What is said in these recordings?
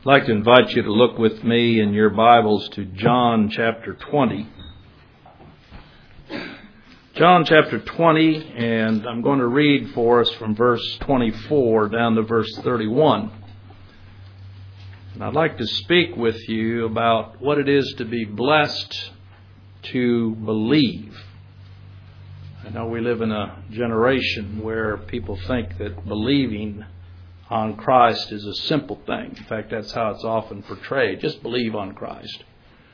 I'd like to invite you to look with me in your Bibles to John chapter 20. John chapter 20, and I'm going to read for us from verse 24 down to verse 31. And I'd like to speak with you about what it is to be blessed to believe. I know we live in a generation where people think that believing on Christ is a simple thing. In fact, that's how it's often portrayed. Just believe on Christ.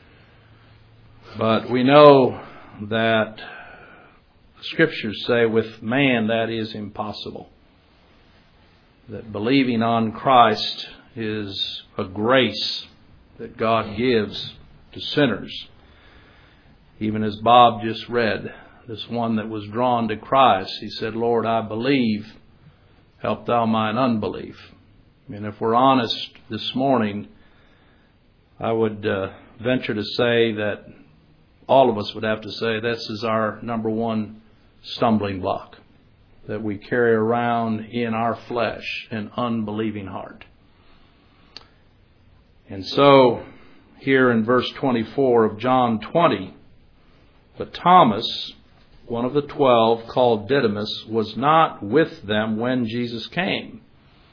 But we know that the Scriptures say with man that is impossible. That believing on Christ is a grace that God gives to sinners. Even as Bob just read, this one that was drawn to Christ, he said, "Lord, I believe. Help thou mine unbelief." And if we're honest this morning, I would venture to say that all of us would have to say this is our number one stumbling block, that we carry around in our flesh an unbelieving heart. And so, here in verse 24 of John 20, but Thomas, one of the 12, called Didymus, was not with them when Jesus came.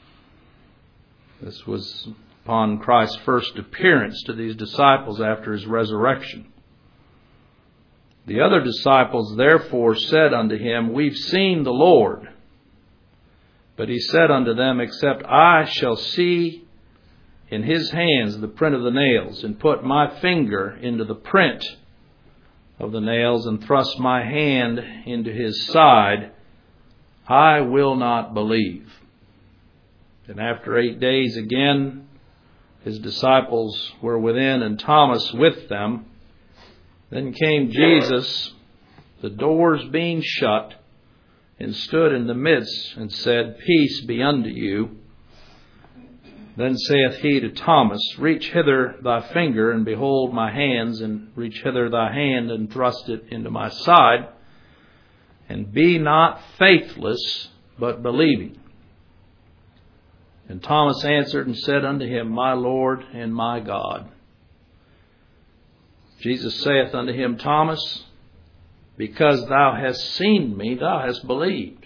This was upon Christ's first appearance to these disciples after his resurrection. The other disciples therefore said unto him, "We've seen the Lord." But he said unto them, "Except I shall see in his hands the print of the nails, and put my finger into the print of the nails, and thrust my hand into his side, I will not believe." And after 8 days again, his disciples were within, and Thomas with them. Then came Jesus, the doors being shut, and stood in the midst, and said, "Peace be unto you." Then saith he to Thomas, "Reach hither thy finger, and behold my hands, and reach hither thy hand, and thrust it into my side, and be not faithless, but believing." And Thomas answered and said unto him, "My Lord and my God." Jesus saith unto him, "Thomas, because thou hast seen me, thou hast believed.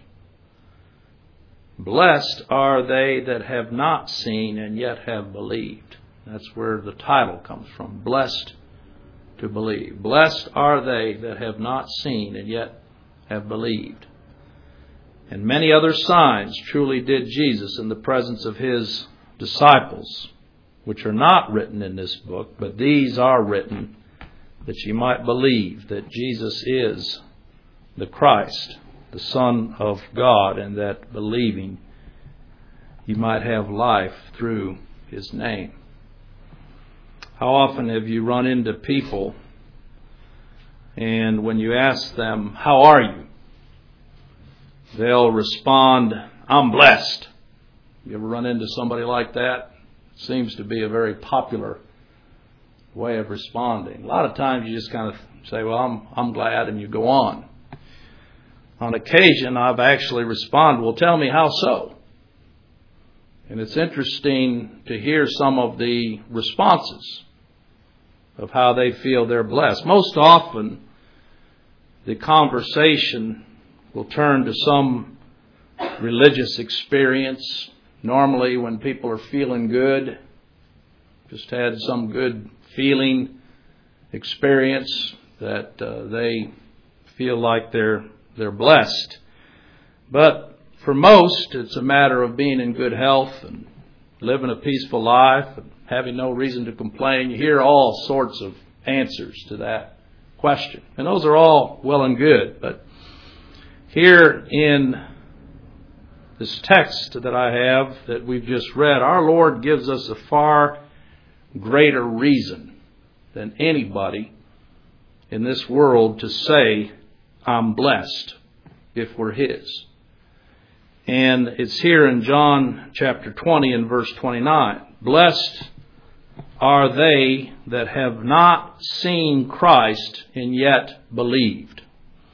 Blessed are they that have not seen and yet have believed." That's where the title comes from. Blessed to believe. Blessed are they that have not seen and yet have believed. And many other signs truly did Jesus in the presence of his disciples, which are not written in this book, but these are written that ye might believe that Jesus is the Christ, the Son of God, and that believing you might have life through his name. How often have you run into people, and when you ask them, "How are you?" they'll respond, "I'm blessed." You ever run into somebody like that? It seems to be a very popular way of responding. A lot of times you just kind of say, "Well, I'm glad," and you go on. On occasion, I've actually responded, "Well, tell me how so?" And it's interesting to hear some of the responses of how they feel they're blessed. Most often, the conversation will turn to some religious experience. Normally, when people are feeling good, just had some good feeling experience, that they feel like they're blessed. But for most, it's a matter of being in good health and living a peaceful life and having no reason to complain. You hear all sorts of answers to that question. And those are all well and good. But here in this text that I have that we've just read, our Lord gives us a far greater reason than anybody in this world to say, "I'm blessed," if we're his. And it's here in John chapter 20 and verse 29. Blessed are they that have not seen Christ and yet believed.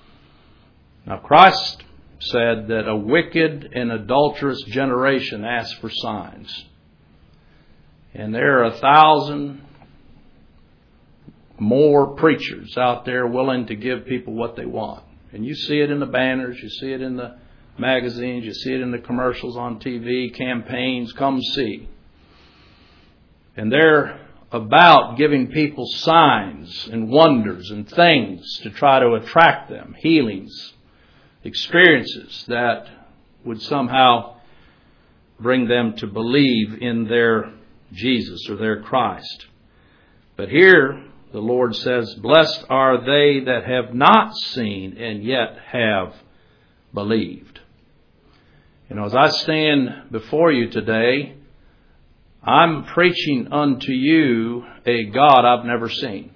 Now Christ said that a wicked and adulterous generation asks for signs. And there are 1,000 more preachers out there willing to give people what they want. And you see it in the banners, you see it in the magazines, you see it in the commercials on TV, campaigns, come see. And they're about giving people signs and wonders and things to try to attract them, healings, experiences that would somehow bring them to believe in their Jesus or their Christ. But here the Lord says, blessed are they that have not seen and yet have believed. As I stand before you today, I'm preaching unto you a God I've never seen.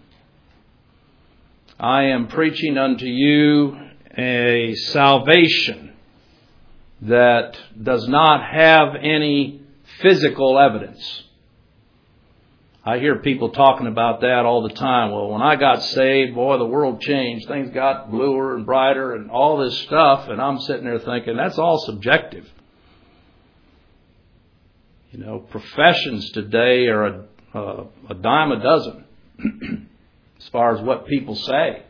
I am preaching unto you a salvation that does not have any physical evidence. I hear people talking about that all the time. Well, when I got saved, boy, the world changed. Things got bluer and brighter and all this stuff. And I'm sitting there thinking, that's all subjective. Professions today are a dime a dozen as far as what people say.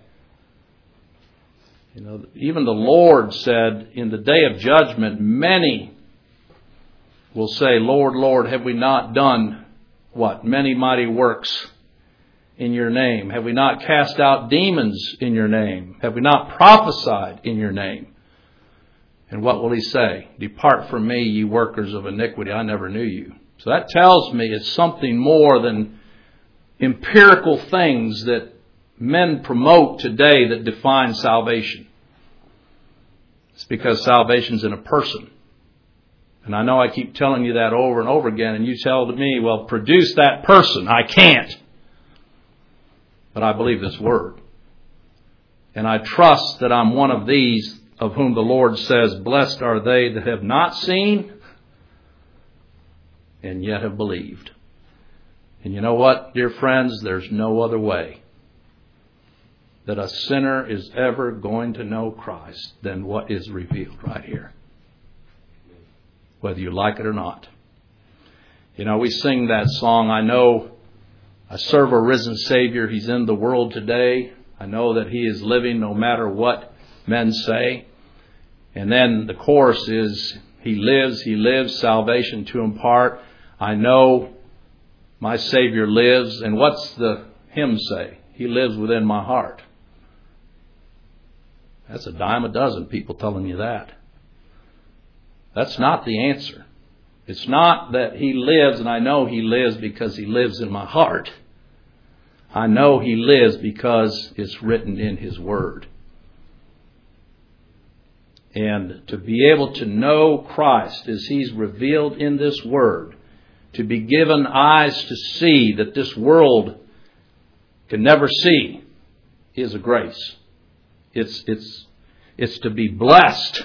Even the Lord said in the day of judgment, many will say, Lord, Lord, have we not done what? Many mighty works in your name. Have we not cast out demons in your name? Have we not prophesied in your name? And what will he say? Depart from me, ye workers of iniquity. I never knew you. So that tells me it's something more than empirical things that men promote today that define salvation. It's because salvation's in a person. And I know I keep telling you that over and over again, and you tell me, well, produce that person. I can't. But I believe this word. And I trust that I'm one of these of whom the Lord says, blessed are they that have not seen and yet have believed. And you know what, dear friends? There's no other way that a sinner is ever going to know Christ than what is revealed right here. Whether you like it or not. We sing that song, I know I serve a risen Savior. He's in the world today. I know that He is living no matter what men say. And then the chorus is, He lives, salvation to impart. I know my Savior lives. And what's the hymn say? He lives within my heart. That's a dime a dozen people telling you that. That's not the answer. It's not that He lives and I know He lives because He lives in my heart. I know He lives because it's written in His Word. And to be able to know Christ as He's revealed in this Word, to be given eyes to see that this world can never see, is a grace. It's to be blessed.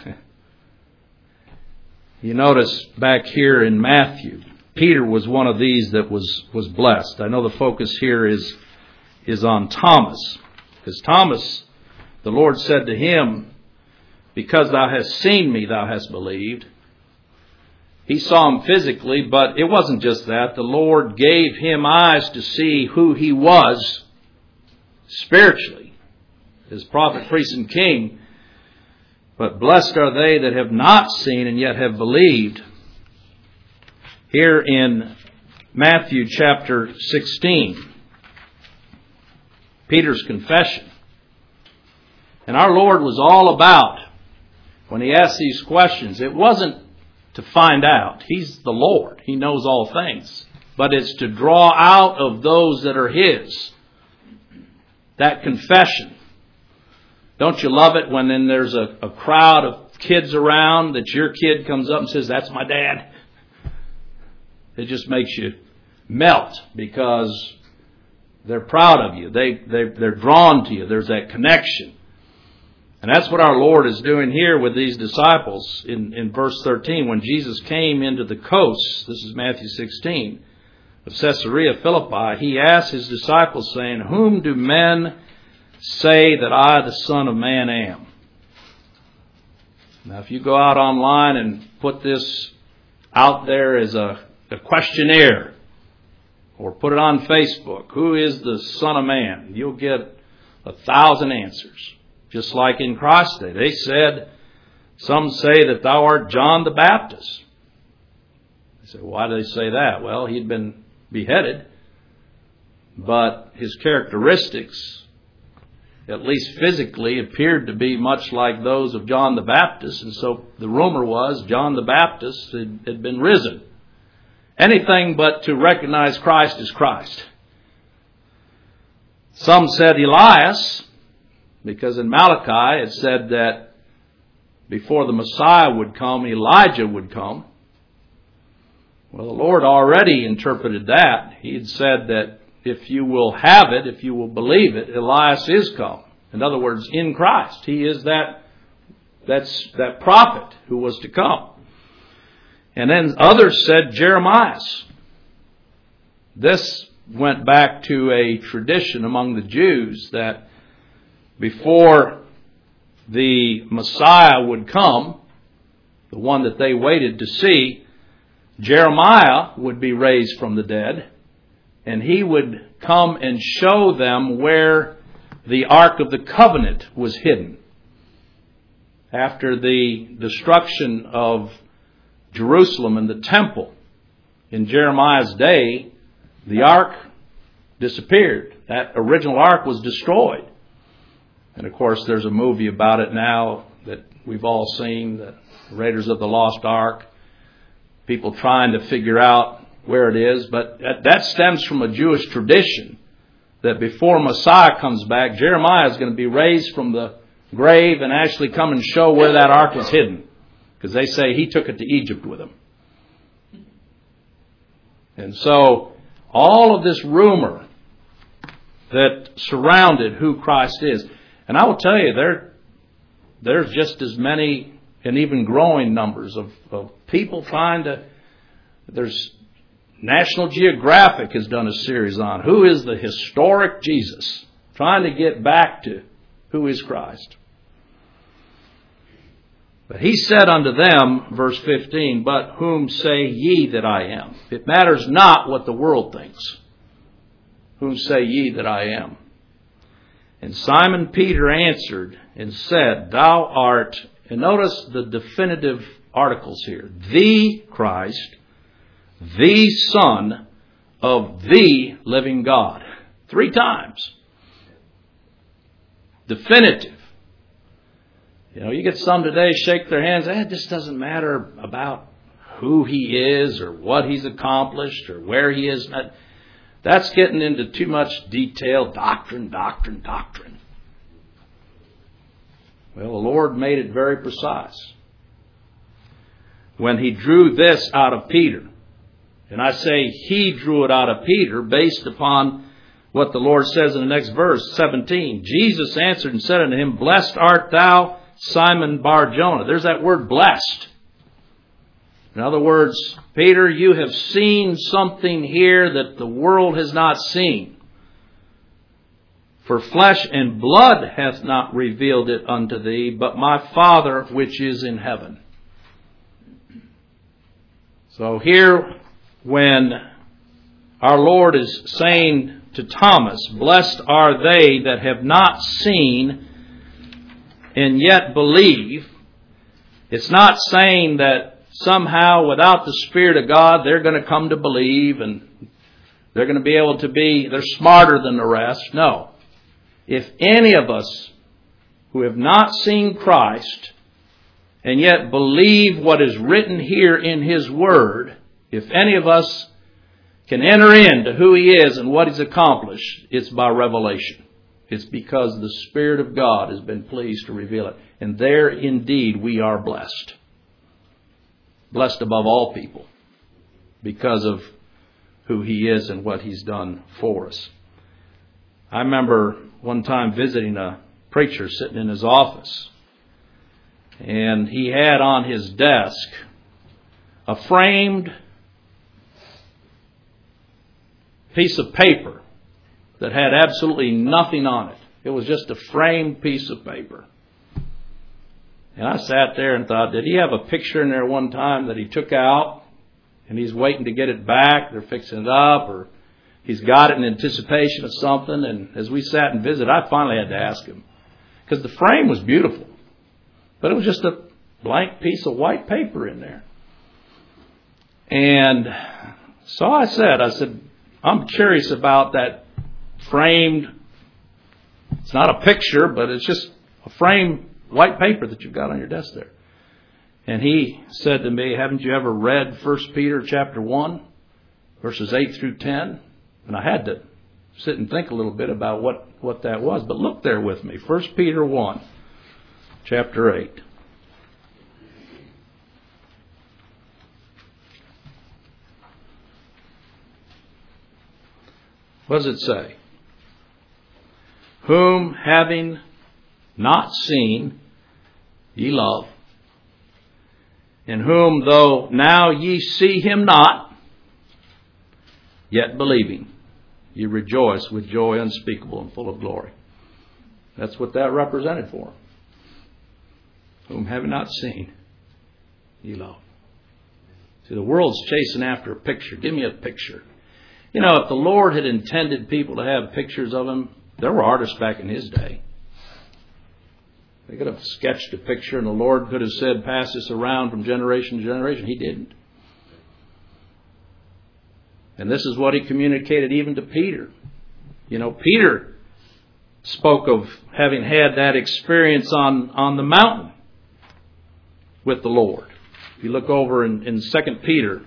You notice back here in Matthew, Peter was one of these that was blessed. I know the focus here is on Thomas. Because Thomas, the Lord said to him, because thou hast seen me, thou hast believed. He saw him physically, but it wasn't just that. The Lord gave him eyes to see who he was spiritually, as prophet, priest, and king. But blessed are they that have not seen and yet have believed. Here in Matthew chapter 16, Peter's confession. And our Lord was all about, when He asked these questions, it wasn't to find out. He's the Lord. He knows all things. But it's to draw out of those that are His that confession. Don't you love it when then there's a crowd of kids around that your kid comes up and says, that's my dad? It just makes you melt because they're proud of you. They're drawn to you. There's that connection. And that's what our Lord is doing here with these disciples in verse 13. When Jesus came into the coasts, this is Matthew 16, of Caesarea Philippi, He asked His disciples, saying, whom do men say that I, the Son of Man, am? Now, if you go out online and put this out there as a questionnaire, or put it on Facebook, who is the Son of Man? You'll get 1,000 answers. Just like in Christ's day. They said, some say that thou art John the Baptist. They said, why do they say that? Well, he'd been beheaded, but his characteristics, at least physically, appeared to be much like those of John the Baptist. And so the rumor was John the Baptist had been risen. Anything but to recognize Christ as Christ. Some said Elias, because in Malachi it said that before the Messiah would come, Elijah would come. Well, the Lord already interpreted that. He had said that if you will have it, if you will believe it, Elias is come. In other words, in Christ. He is that prophet who was to come. And then others said Jeremiah. This went back to a tradition among the Jews that before the Messiah would come, the one that they waited to see, Jeremiah would be raised from the dead, and he would come and show them where the Ark of the Covenant was hidden. After the destruction of Jerusalem and the temple, in Jeremiah's day, the Ark disappeared. That original Ark was destroyed. And of course, there's a movie about it now that we've all seen, the Raiders of the Lost Ark. People trying to figure out where it is. But that stems from a Jewish tradition that before Messiah comes back, Jeremiah is going to be raised from the grave and actually come and show where that ark is hidden. Because they say he took it to Egypt with him. And so all of this rumor that surrounded who Christ is. And I will tell you, there's just as many and even growing numbers of people trying to... There's National Geographic has done a series on who is the historic Jesus, trying to get back to who is Christ. But he said unto them, verse 15, but whom say ye that I am? It matters not what the world thinks. Whom say ye that I am? And Simon Peter answered and said, thou art, and notice the definitive articles here, the Christ, the Son of the living God. 3 times. Definitive. You know, you get some today shake their hands. It just doesn't matter about who he is or what he's accomplished or where he is. That's getting into too much detail. Doctrine. Well, the Lord made it very precise. When he drew this out of Peter, and I say he drew it out of Peter based upon what the Lord says in the next verse, 17. Jesus answered and said unto him, blessed art thou, Simon Bar-Jonah. There's that word blessed. In other words, Peter, you have seen something here that the world has not seen. For flesh and blood hath not revealed it unto thee, but my Father which is in heaven. So here, when our Lord is saying to Thomas, blessed are they that have not seen and yet believe, it's not saying that somehow without the Spirit of God they're going to come to believe and they're going to be able to be, they're smarter than the rest. No. If any of us who have not seen Christ and yet believe what is written here in His Word, if any of us can enter into who He is and what He's accomplished, it's by revelation. It's because the Spirit of God has been pleased to reveal it. And there indeed we are blessed. Blessed above all people because of who He is and what He's done for us. I remember one time visiting a preacher sitting in his office. And he had on his desk a framed piece of paper that had absolutely nothing on it. It was just a framed piece of paper. And I sat there and thought, did he have a picture in there one time that he took out and he's waiting to get it back? They're fixing it up. Or He's got it in anticipation of something. And as we sat and visited, I finally had to ask him. Because the frame was beautiful. But it was just a blank piece of white paper in there. And so I said, I'm curious about that framed, it's not a picture, but it's just a framed white paper that you've got on your desk there. And he said to me, haven't you ever read 1 Peter chapter 1, verses 8 through 10? And I had to sit and think a little bit about what that was. But look there with me. 1 Peter 1, chapter 8. What does it say? Whom having not seen, ye love, in whom though now ye see him not, yet believing, ye rejoice with joy unspeakable and full of glory. That's what that represented for him. Whom having not seen, ye love. See, the world's chasing after a picture. Give me a picture. You know, if the Lord had intended people to have pictures of him, there were artists back in his day. They could have sketched a picture and the Lord could have said, pass this around from generation to generation. He didn't. And this is what he communicated even to Peter. You know, Peter spoke of having had that experience on the mountain with the Lord. If you look over in 2 Peter,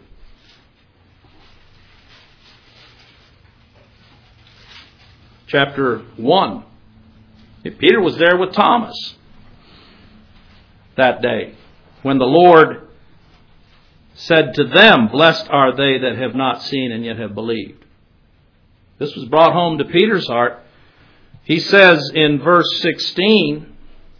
chapter 1. Peter was there with Thomas that day when the Lord said to them, blessed are they that have not seen and yet have believed. This was brought home to Peter's heart. He says in verse 16,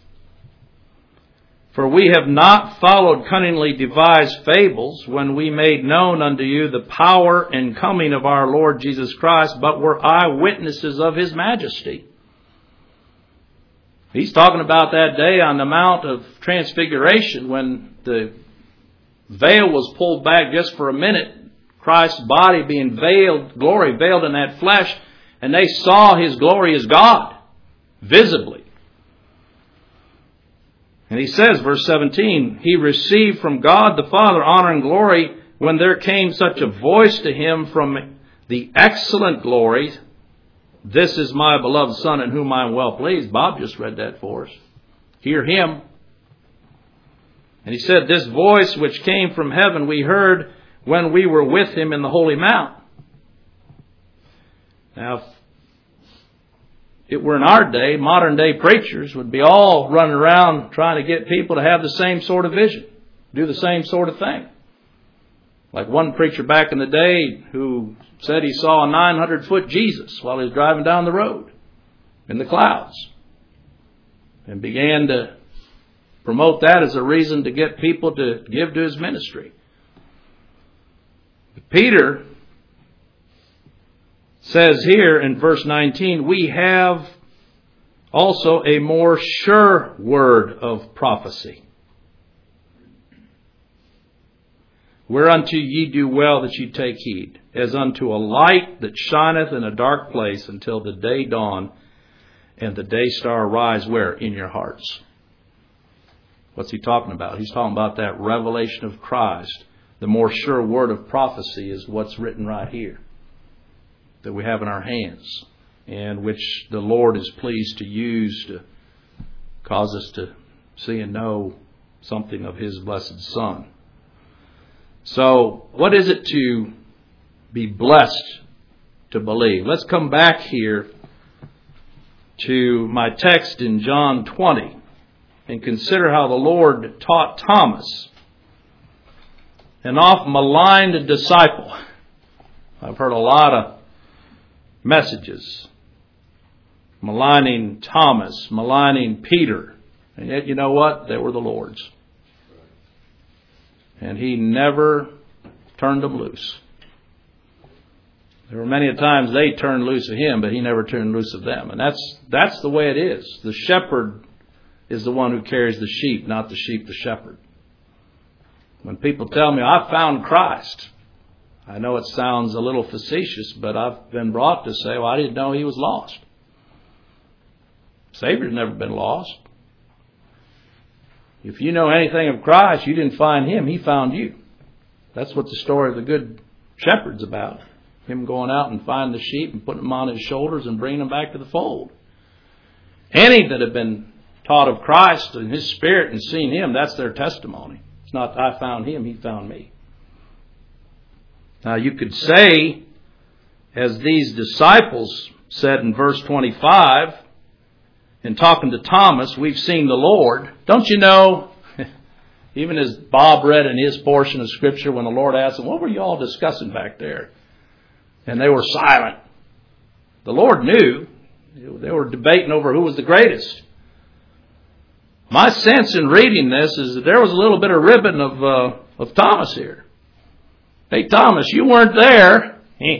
for we have not followed cunningly devised fables when we made known unto you the power and coming of our Lord Jesus Christ, but were eyewitnesses of his majesty. He's talking about that day on the Mount of Transfiguration when the veil was pulled back just for a minute. Christ's body being veiled, glory veiled in that flesh, and they saw his glory as God, visibly. And he says, verse 17, he received from God the Father honor and glory when there came such a voice to him from the excellent glory, this is my beloved Son in whom I am well pleased. Bob just read that for us. Hear him. And he said, this voice which came from heaven we heard when we were with him in the holy mount. Now, if it were in our day, modern day preachers would be all running around trying to get people to have the same sort of vision, do the same sort of thing. Like one preacher back in the day who said he saw a 900-foot Jesus while he was driving down the road in the clouds, and began to promote that as a reason to get people to give to his ministry. Peter says here in verse 19, we have also a more sure word of prophecy, whereunto ye do well that ye take heed, as unto a light that shineth in a dark place until the day dawn and the day star rise where? In your hearts. What's he talking about? He's talking about that revelation of Christ. The more sure word of prophecy is what's written right here, that we have in our hands, and which the Lord is pleased to use to cause us to see and know something of his blessed Son. So, what is it to be blessed to believe? Let's come back here to my text in John 20 and consider how the Lord taught Thomas, an oft maligned disciple. I've heard a lot of messages maligning Thomas, maligning Peter, and yet you know what? They were the Lord's. And he never turned them loose. There were many times they turned loose of him, but he never turned loose of them. And that's the way it is. The shepherd is the one who carries the sheep, not the sheep the shepherd. When people tell me, I found Christ, I know it sounds a little facetious, but I've been brought to say, well, I didn't know he was lost. Savior's never been lost. If you know anything of Christ, you didn't find him, he found you. That's what the story of the Good Shepherd's about. Him going out and finding the sheep and putting them on his shoulders and bringing them back to the fold. Any that have been taught of Christ and his Spirit and seen him, that's their testimony. It's not I found him, he found me. Now you could say, as these disciples said in verse 25, in talking to Thomas, we've seen the Lord. Don't you know, even as Bob read in his portion of Scripture, when the Lord asked them, what were you all discussing back there? And they were silent. The Lord knew. They were debating over who was the greatest. My sense in reading this is that there was a little bit of ribbon of Thomas here. Hey, Thomas, you weren't there.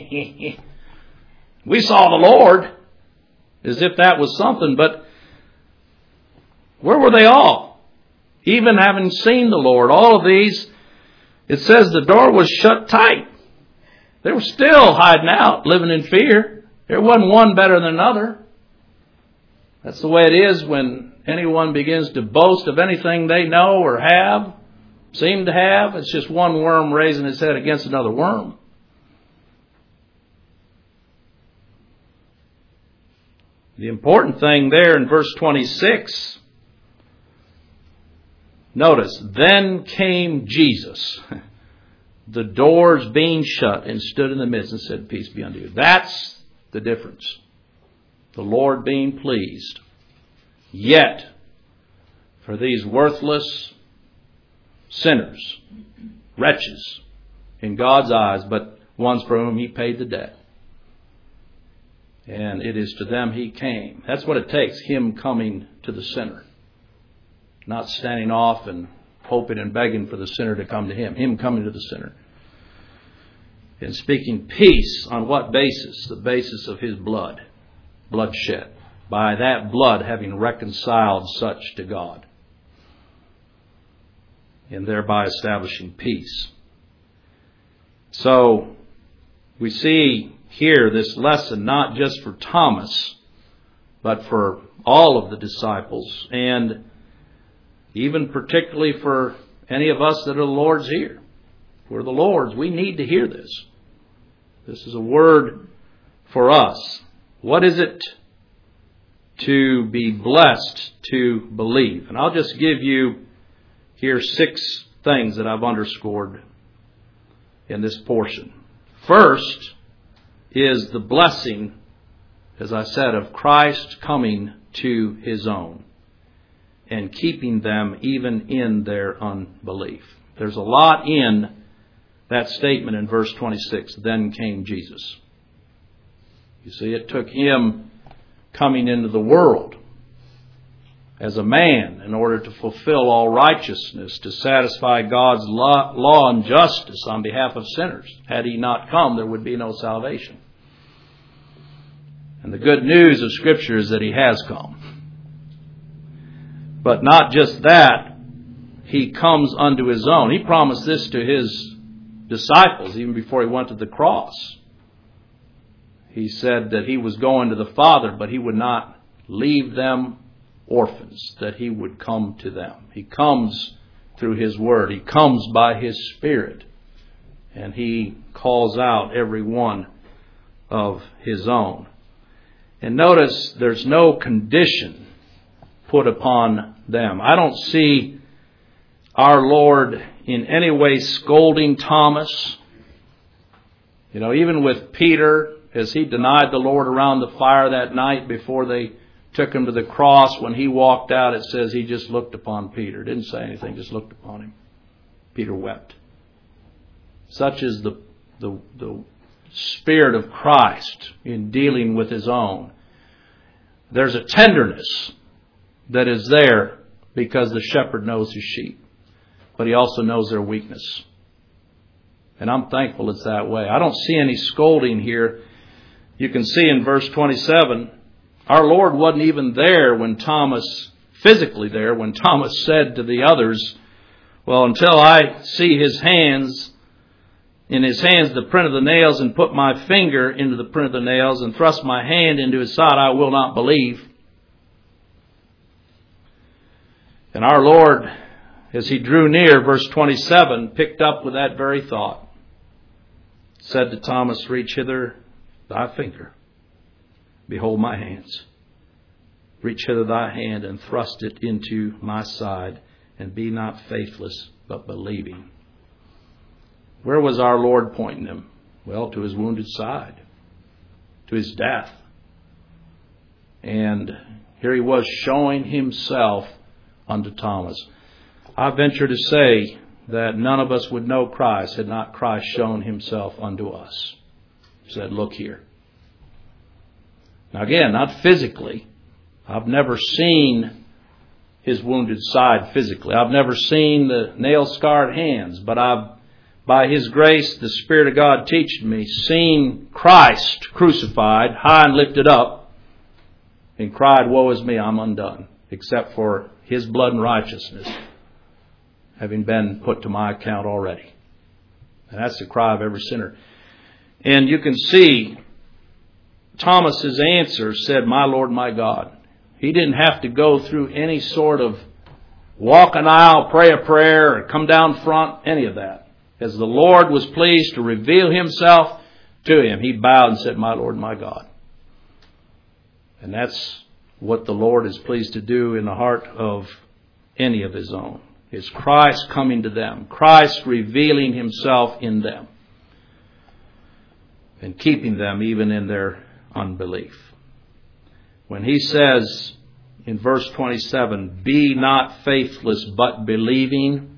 We saw the Lord. As if that was something, but where were they all? Even having seen the Lord, all of these, it says the door was shut tight. They were still hiding out, living in fear. There wasn't one better than another. That's the way it is when anyone begins to boast of anything they know or have, seem to have. It's just one worm raising its head against another worm. The important thing there in verse 26, notice, then came Jesus, the doors being shut, and stood in the midst and said, peace be unto you. That's the difference. The Lord being pleased. Yet, for these worthless sinners, wretches, in God's eyes, but ones for whom he paid the debt. And it is to them he came. That's what it takes, him coming to the sinner. Not standing off and hoping and begging for the sinner to come to him. Him coming to the sinner. And speaking peace on what basis? The basis of his blood. Bloodshed. By that blood having reconciled such to God. And thereby establishing peace. So, we see here this lesson not just for Thomas, but for all of the disciples, and even particularly for any of us that are the Lord's here. We're the Lord's. We need to hear this. This is a word for us. What is it to be blessed to believe? And I'll just give you here 6 things that I've underscored in this portion. First is the blessing, as I said, of Christ coming to his own and keeping them even in their unbelief. There's a lot in that statement in verse 26, then came Jesus. You see, it took him coming into the world as a man in order to fulfill all righteousness, to satisfy God's law and justice on behalf of sinners. Had he not come, there would be no salvation. And the good news of Scripture is that he has come. But not just that, he comes unto his own. He promised this to his disciples even before he went to the cross. He said that he was going to the Father, but he would not leave them orphans, that he would come to them. He comes through his word. He comes by his Spirit. And he calls out every one of his own. And notice there's no condition put upon them. I don't see our Lord in any way scolding Thomas. You know, even with Peter, as he denied the Lord around the fire that night before they took him to the cross, when he walked out, it says he just looked upon Peter. Didn't say anything, just looked upon him. Peter wept. Such is the Spirit of Christ in dealing with his own. There's a tenderness that is there because the shepherd knows his sheep. But he also knows their weakness. And I'm thankful it's that way. I don't see any scolding here. You can see in verse 27, our Lord wasn't even there when Thomas, physically there, when Thomas said to the others, well, until I see his hands in his hands the print of the nails, and put my finger into the print of the nails, and thrust my hand into his side, I will not believe. And our Lord, as he drew near, verse 27, picked up with that very thought. Said to Thomas, reach hither thy finger. Behold my hands. Reach hither thy hand and thrust it into my side, and be not faithless, but believing. Where was our Lord pointing him? Well, to his wounded side, to his death. And here he was showing himself unto Thomas. I venture to say that none of us would know Christ had not Christ shown himself unto us. He said, look here. Now again, not physically. I've never seen his wounded side physically. I've never seen the nail-scarred hands, but I've, by his grace, the Spirit of God teaching me, seen Christ crucified, high and lifted up, and cried, woe is me, I'm undone, except for his blood and righteousness having been put to my account already. And that's the cry of every sinner. And you can see Thomas's answer said, my Lord, my God. He didn't have to go through any sort of walk an aisle, pray a prayer, or come down front, any of that. As the Lord was pleased to reveal himself to him, he bowed and said, my Lord, my God. And that's what the Lord is pleased to do in the heart of any of his own. Is Christ coming to them. Christ revealing himself in them. And keeping them even in their unbelief. When he says in verse 27, be not faithless but believing,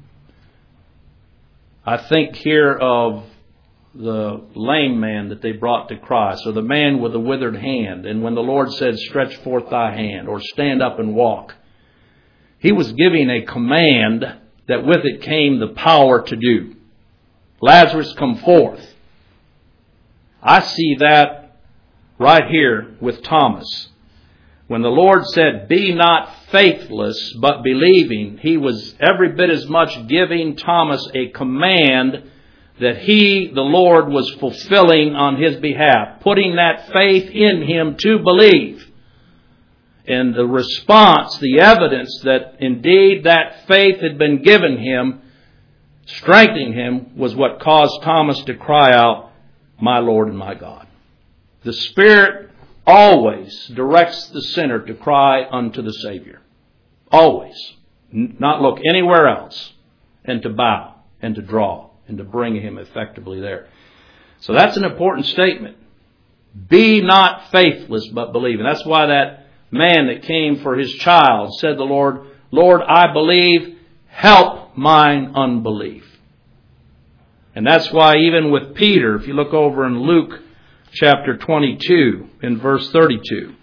I think here of the lame man that they brought to Christ, or the man with the withered hand. And when the Lord said, stretch forth thy hand, or stand up and walk, he was giving a command that with it came the power to do. Lazarus, come forth. I see that right here with Thomas. When the Lord said, be not faithless, but believing, he was every bit as much giving Thomas a command that he, the Lord, was fulfilling on his behalf, putting that faith in him to believe. And the response, the evidence that indeed that faith had been given him, strengthening him, was what caused Thomas to cry out, my Lord and my God. The Spirit always directs the sinner to cry unto the Savior. Always. Not look anywhere else. And to bow and to draw and to bring him effectively there. So that's an important statement. Be not faithless but believe. And that's why that man that came for his child said to the Lord, Lord, I believe, help mine unbelief. And that's why even with Peter, if you look over in Luke chapter 22 in verse 32.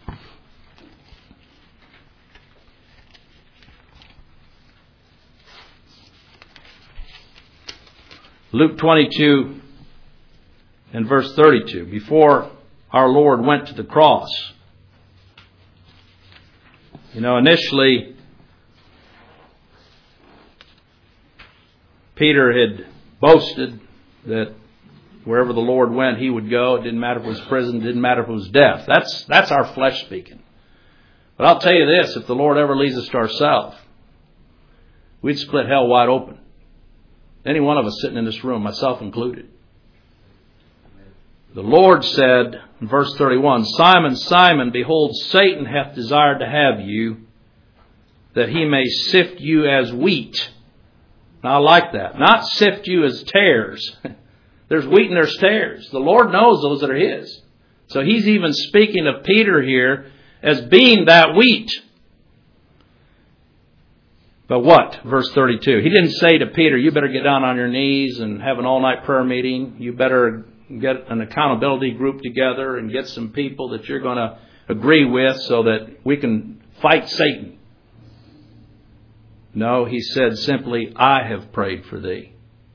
Luke 22 and verse 32. Before our Lord went to the cross. You know, initially, Peter had boasted that wherever the Lord went, he would go. It didn't matter if it was prison. It didn't matter if it was death. That's our flesh speaking. But I'll tell you this, if the Lord ever leads us to ourselves, we'd split hell wide open. Any one of us sitting in this room, myself included. The Lord said in verse 31, Simon, Simon, behold, Satan hath desired to have you, that he may sift you as wheat. Now I like that. Not sift you as tares. There's wheat and there's tares. The Lord knows those that are his. So he's even speaking of Peter here as being that wheat. But what? Verse 32. He didn't say to Peter, you better get down on your knees and have an all-night prayer meeting. You better get an accountability group together and get some people that you're going to agree with so that we can fight Satan. No, he said simply, I have prayed for thee,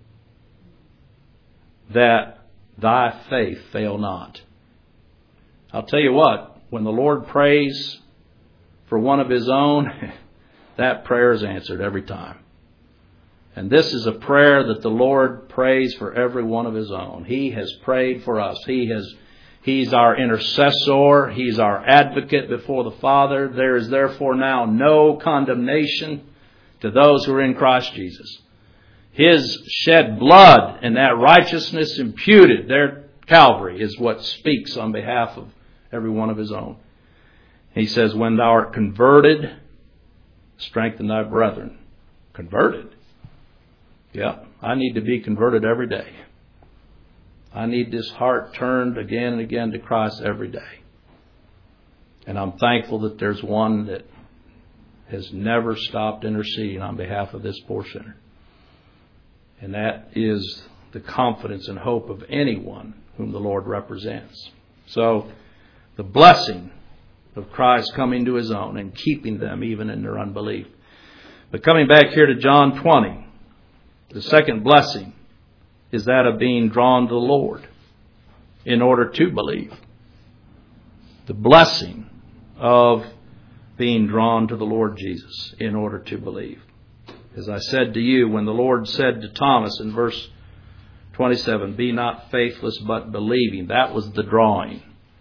that thy faith fail not. I'll tell you what, when the Lord prays for one of his own, that prayer is answered every time. And this is a prayer that the Lord prays for every one of His own. He has prayed for us. He's our intercessor. He's our advocate before the Father. There is therefore now no condemnation to those who are in Christ Jesus. His shed blood and that righteousness imputed there at Calvary is what speaks on behalf of every one of His own. He says, when thou art converted, strengthen thy brethren. Converted. Yeah, I need to be converted every day. I need this heart turned again and again to Christ every day. And I'm thankful that there's one that has never stopped interceding on behalf of this poor sinner. And that is the confidence and hope of anyone whom the Lord represents. So, the blessing of Christ coming to His own and keeping them even in their unbelief. But coming back here to John 20, the second blessing is that of being drawn to the Lord in order to believe. The blessing of being drawn to the Lord Jesus in order to believe. As I said to you, when the Lord said to Thomas in verse 27, be not faithless but believing, that was the drawing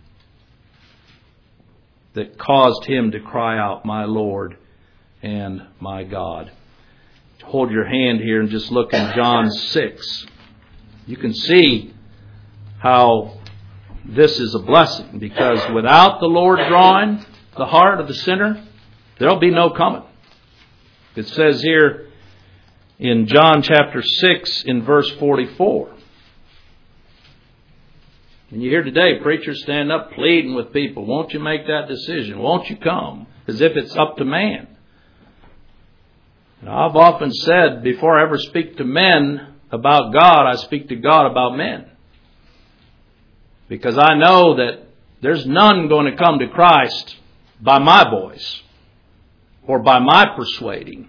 that caused him to cry out, my Lord and my God. Hold your hand here and just look in John 6. You can see how this is a blessing, because without the Lord drawing the heart of the sinner, there'll be no coming. It says here in John chapter 6 in verse 44. And you hear today preachers stand up pleading with people, won't you make that decision? Won't you come? As if it's up to man. Now, I've often said, before I ever speak to men about God, I speak to God about men. Because I know that there's none going to come to Christ by my voice or by my persuading.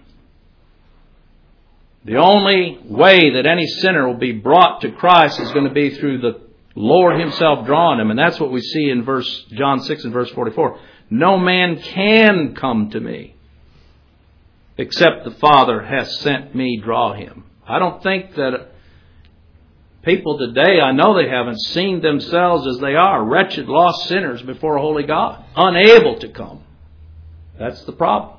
The only way that any sinner will be brought to Christ is going to be through the Lord Himself drawing him. And that's what we see in John 6 and verse 44. No man can come to me except the Father hath sent me draw him. I don't think that people today, I know they haven't seen themselves as they are, wretched, lost sinners before a holy God, unable to come. That's the problem.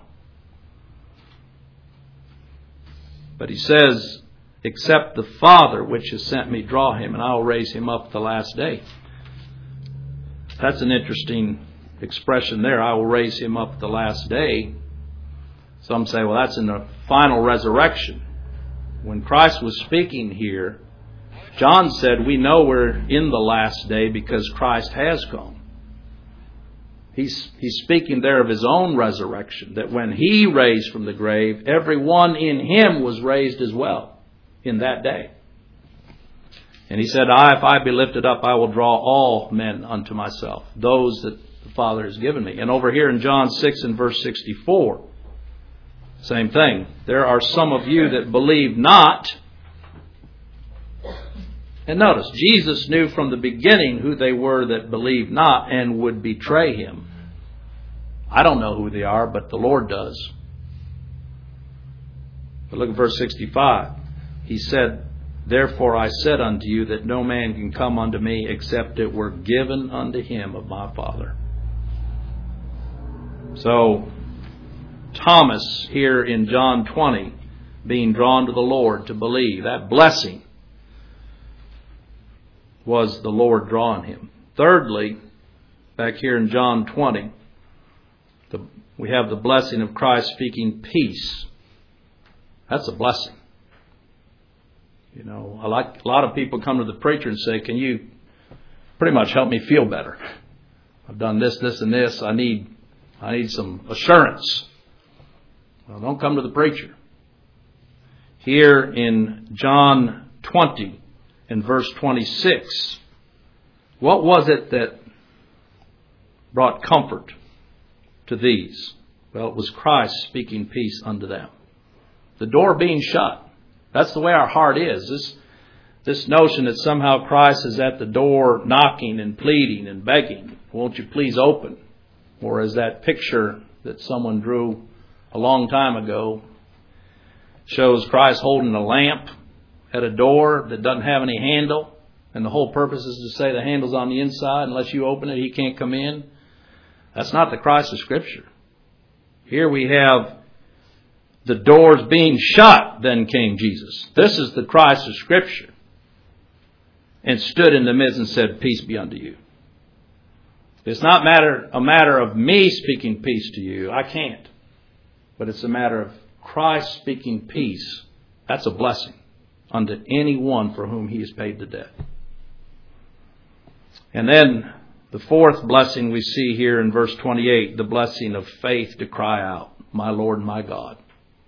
But He says, except the Father which has sent me draw him, and I will raise him up at the last day. That's an interesting expression there. I will raise him up at the last day. Some say, well, that's in the final resurrection. When Christ was speaking here, John said, we know we're in the last day because Christ has come. He's speaking there of His own resurrection, that when He raised from the grave, everyone in Him was raised as well in that day. And He said, if I be lifted up, I will draw all men unto myself, those that the Father has given me. And over here in John 6 and verse 64, same thing. There are some of you that believe not. And notice, Jesus knew from the beginning who they were that believed not and would betray Him. I don't know who they are, but the Lord does. But look at verse 65. He said, therefore I said unto you that no man can come unto me except it were given unto him of my Father. So, Thomas here in John 20 being drawn to the Lord to believe, that blessing was the Lord drawing him. Thirdly, back here in John 20, we have the blessing of Christ speaking peace. That's a blessing. You know, a lot of people come to the preacher and say, can you pretty much help me feel better? I've done this, this, and this. I need some assurance. Well, don't come to the preacher. Here in John 20 and verse 26, what was it that brought comfort to these? Well, it was Christ speaking peace unto them. The door being shut. That's the way our heart is. This notion that somehow Christ is at the door knocking and pleading and begging. Won't you please open? Or as that picture that someone drew a long time ago, Shows Christ holding a lamp at a door that doesn't have any handle. And the whole purpose is to say the handle's on the inside. Unless you open it, he can't come in. That's not the Christ of Scripture. Here we have the doors being shut, then came Jesus. This is the Christ of Scripture. And stood in the midst and said, peace be unto you. It's not a matter of me speaking peace to you. I can't. But it's a matter of Christ speaking peace. That's a blessing unto anyone for whom he has paid the debt. And then the fourth blessing we see here in verse 28, the blessing of faith to cry out, my Lord and my God.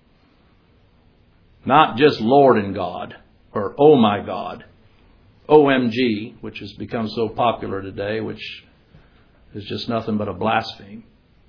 Not just Lord and God, or oh my God, OMG, which has become so popular today, which is just nothing but a blaspheme.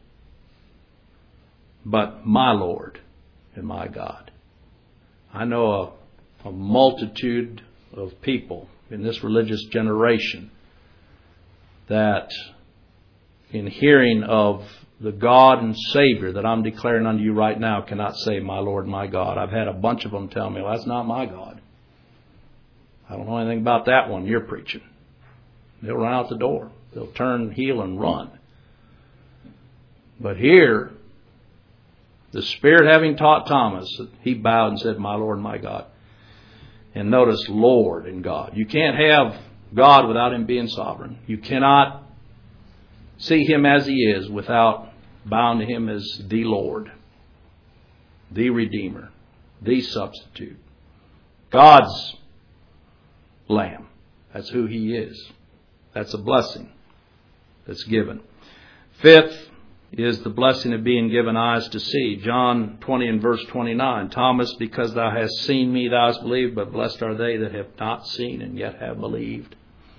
But my Lord and my God. I know a multitude of people in this religious generation that in hearing of the God and Savior that I'm declaring unto you right now cannot say, my Lord and my God. I've had a bunch of them tell me, well, that's not my God. I don't know anything about that one you're preaching. They'll run out the door. They'll turn heel and run. But here, the Spirit having taught Thomas, he bowed and said, my Lord and my God. And notice Lord and God. You can't have God without him being sovereign. You cannot see him as he is without bowing to him as the Lord, the Redeemer, the substitute, God's Lamb. That's who he is. That's a blessing that's given. Fifth is the blessing of being given eyes to see. John 20 and verse 29. Thomas, because thou hast seen me, thou hast believed, but blessed are they that have not seen and yet have believed.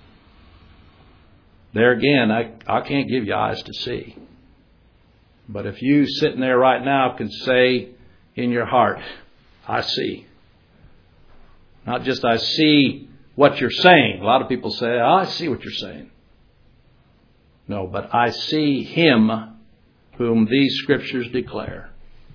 There again, I can't give you eyes to see. But if you sitting there right now can say in your heart, I see. Not just I see what you're saying. A lot of people say, oh, I see what you're saying. No, but I see him whom these scriptures declare.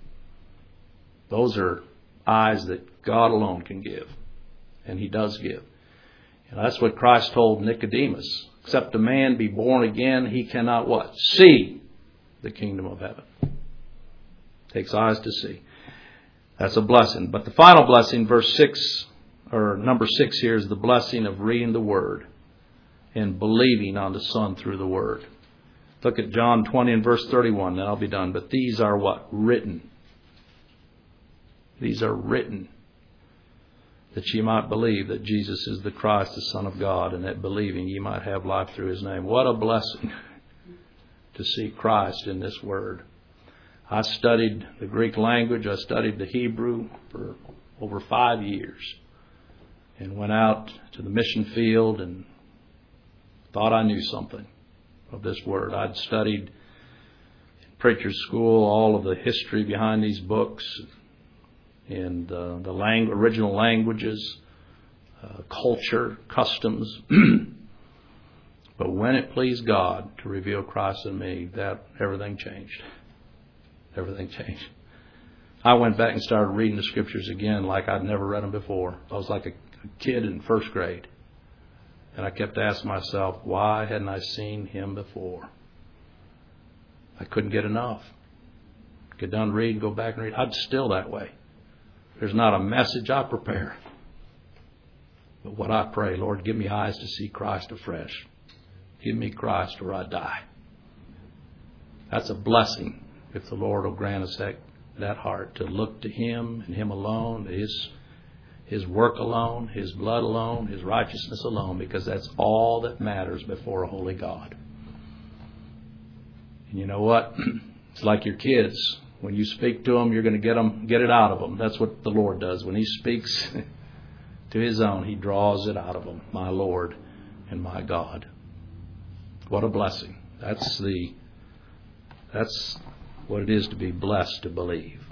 Those are eyes that God alone can give. And he does give. And that's what Christ told Nicodemus. Except a man be born again, he cannot what? See the kingdom of heaven. Takes eyes to see. That's a blessing. But the final blessing, verse 6, or number 6 here, is the blessing of reading the Word and believing on the Son through the Word. Look at John 20 and verse 31, then I'll be done. But these are what? Written. These are written, that ye might believe that Jesus is the Christ, the Son of God, and that believing ye might have life through his name. What a blessing to see Christ in this Word. I studied the Greek language. I studied the Hebrew for over 5 years and went out to the mission field and thought I knew something of this Word. I'd studied in preacher's school all of the history behind these books and the original languages, culture, customs. But when it pleased God to reveal Christ in me, that everything changed. Everything changed. I went back and started reading the scriptures again like I'd never read them before. I was like a kid in first grade. And I kept asking myself, why hadn't I seen him before? I couldn't get enough. Get done reading, go back and read. I'm still that way. There's not a message I prepare. But what I pray, Lord, give me eyes to see Christ afresh. Give me Christ or I die. That's a blessing if the Lord will grant us that heart to look to him and him alone, his work alone, his blood alone, his righteousness alone, because that's all that matters before a holy God. And you know what? It's like your kids. When you speak to them, you're going to get it out of them. That's what the Lord does. When he speaks to his own, he draws it out of them. My Lord and my God. What a blessing. That's what it is to be blessed to believe.